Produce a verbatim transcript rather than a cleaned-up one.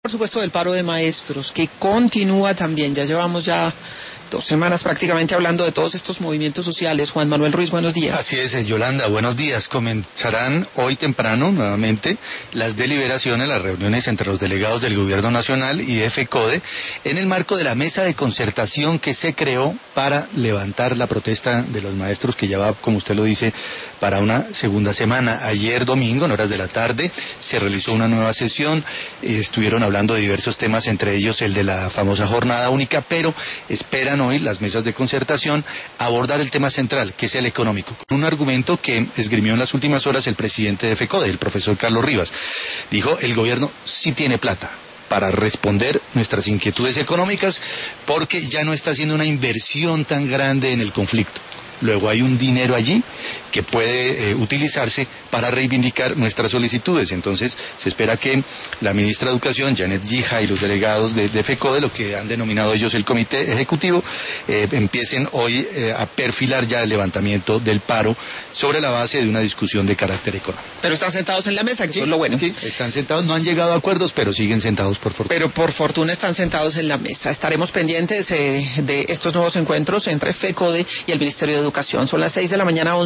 Por supuesto, del paro de maestros, que continúa también. Ya llevamos ya dos semanas prácticamente hablando de todos estos movimientos sociales. Juan Manuel Ruiz, buenos días. Así es, Yolanda, buenos días. Comenzarán hoy temprano nuevamente las deliberaciones, las reuniones entre los delegados del Gobierno Nacional y de FECODE en el marco de la mesa de concertación que se creó para levantar la protesta de los maestros, que ya va, como usted lo dice, para una segunda semana. Ayer domingo, en horas de la tarde, se realizó una nueva sesión, eh, estuvieron hablando de diversos temas, entre ellos el de la famosa jornada única, pero esperan hoy las mesas de concertación abordar el tema central, que es el económico, con un argumento que esgrimió en las últimas horas el presidente de FECODE, el profesor Carlos Rivas. Dijo, el gobierno sí tiene plata para responder nuestras inquietudes económicas, porque ya no está haciendo una inversión tan grande en el conflicto. Luego hay un dinero allí que puede eh, utilizarse para reivindicar nuestras solicitudes. Entonces se espera que la ministra de Educación, Janet Gija, y los delegados de, de FECODE, lo que han denominado ellos el comité ejecutivo, eh, empiecen hoy eh, a perfilar ya el levantamiento del paro sobre la base de una discusión de carácter económico. Pero están sentados en la mesa, que sí, eso es lo bueno. Sí, están sentados, no han llegado a acuerdos, pero siguen sentados por fortuna. Pero por fortuna están sentados en la mesa. Estaremos pendientes eh, de estos nuevos encuentros entre FECODE y el Ministerio de Educación. Son las seis de la mañana.